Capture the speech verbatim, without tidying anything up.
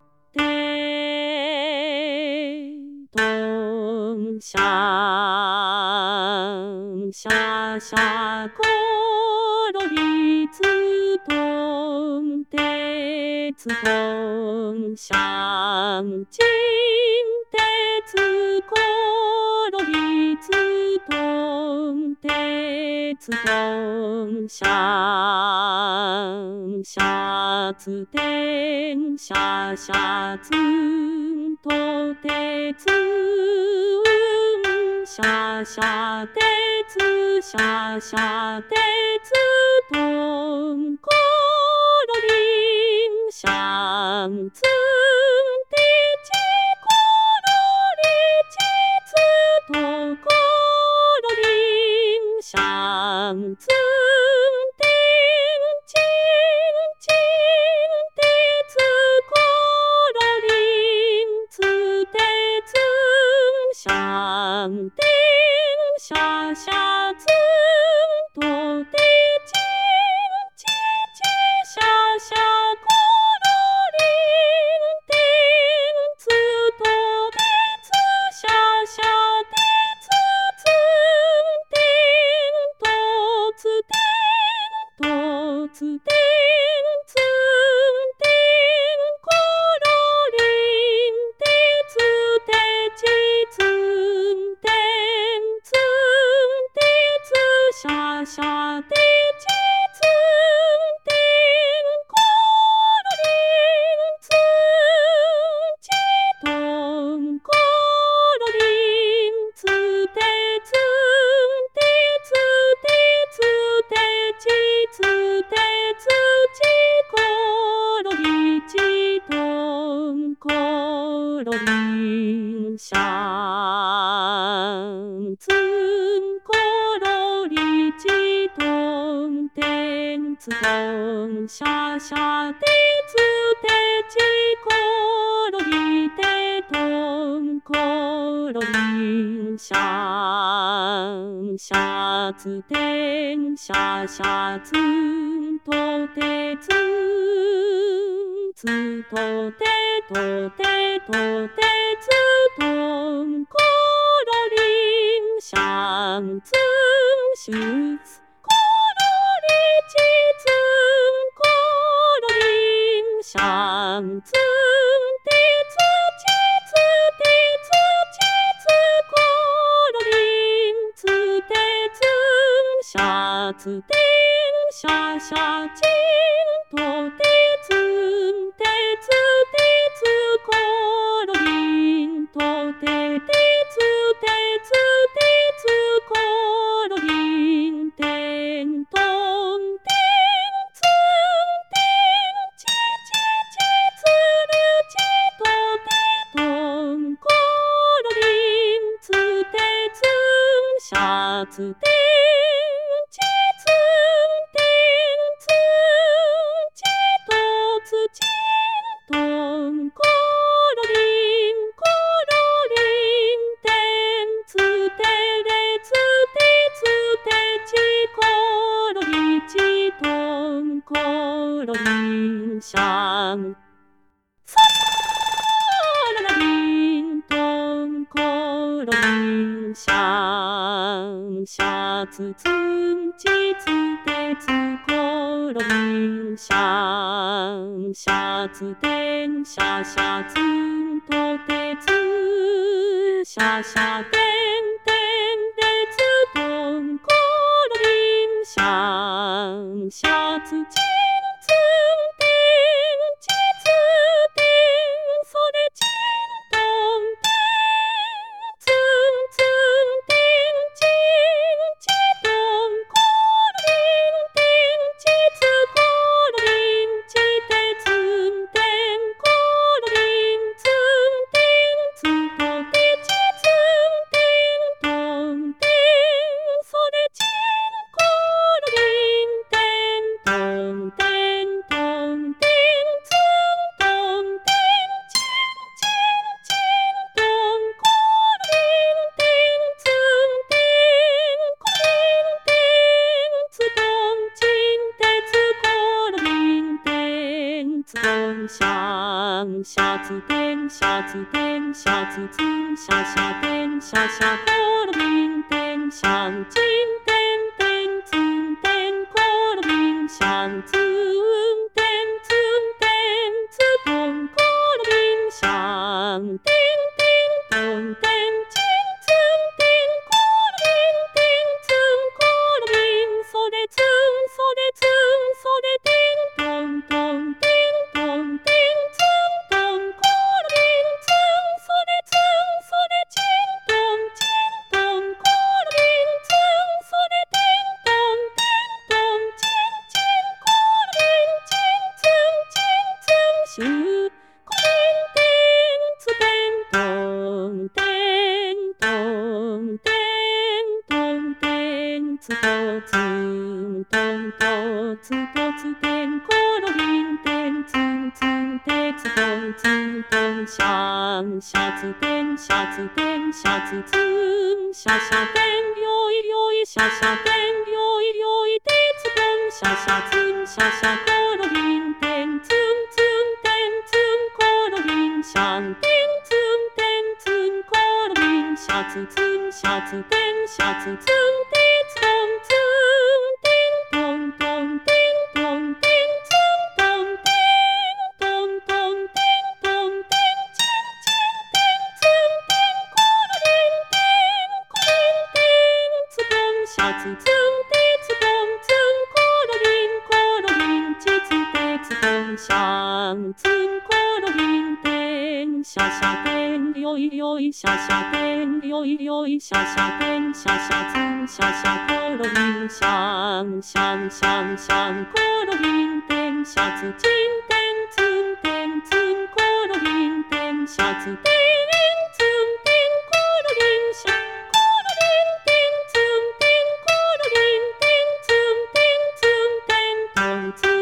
てとんしゃんしゃしゃころりつとんてつとんしゃんちんてつころりつとんてつとんしゃんしゃつてんしゃしゃつんとてつんしゃしゃてつしゃしゃてつとんころりんしゃんつんてちころりちつところりんしゃんつんてんちんちんてつころりんつてつんしゃんてんしゃしゃつんとてちんちちしゃしゃころりんてんつとてつしゃしゃてつつんてんとつてんとつてんつんてんころりんてつてちつんてんつんてつしゃしゃてちつんてんころりんつんちとんころりんつてつんてつてつてちつてつちころりちとんころりんしゃんつんころりちとんてんつとんしゃしゃてつてちころりてとんころりんしゃんしゃつてんしゃしゃつんとてつんつとてとてとてつとんころりんしゃんつんしゅつころりちつんころりんしゃんつんてつちつてつちつころりんつてつんしゃつてんしゃしゃちんとてつんてつてつころりんとててつてつてつころりんてんとんてんつんてんちちちつるちとてとんころりんつてつんしゃつてんちつんてんつんちとつちんとんころりんころりんてんつてれつてつてちころりちとんころりんしゃんさららりんとんころりんしゃんしゃつつんちつてつころりんしゃんしゃつてんしゃしゃつんとてつしゃしゃてんてんでつとんころりんしゃんしゃつちんつんてんちつてんそれちんとんてんつんつんてんちんちとんころりんてんちつころりんちてつんてんころりんつんてんつとてちつんてんとんてんそれちんころりんてんとんツボンシャンシャツテンシャツテンシャツツンシャシャテンシャシャコロリンテンシャンチンテンテンツンテンコロリンシャンツンテンツンテンツトンコロリンシャンテンテントンテンチンツンテンコロリンテンツンコロリンソレツンソレツンソレテントントンテントンテンツントンコロリンツンソレツンソレチントンチントンコロリンツンソレテントンテントンチンチンコロリンチンツンチンツンシュコリンテンツテントンテントンテントンテンツトツントントツトツテンコロリンテンツンツンテツトンツントンシャンシャツテンシャツテンシャツツンシャシャテンよいよいシャシャテンよいよいテツトンシャシャツンシャシャコロリンテンツンツンテンツンコロリンシャンテンツンテンツンコロリンシャツツンシャツテンシャツツンテツトンツンテントントンテントンテンツントンテントントンテントンテンチンチンテンツンテンコロリンテンコリンテンツトンシャツツンテツトンツンコロリンコロリンチツテツトンシャンツンコロリンテンシャシャテンよいよいシャシャテンよいよいシャシャテンシャシャツンシャシャコロリンシャンシャンシャンシャンコロリンテンシャツチンテンツンテンツンコロリンテンシャツテンツンテンコロリンシャコロリンテンツンテンコロリンテンツンテンツンテントンツン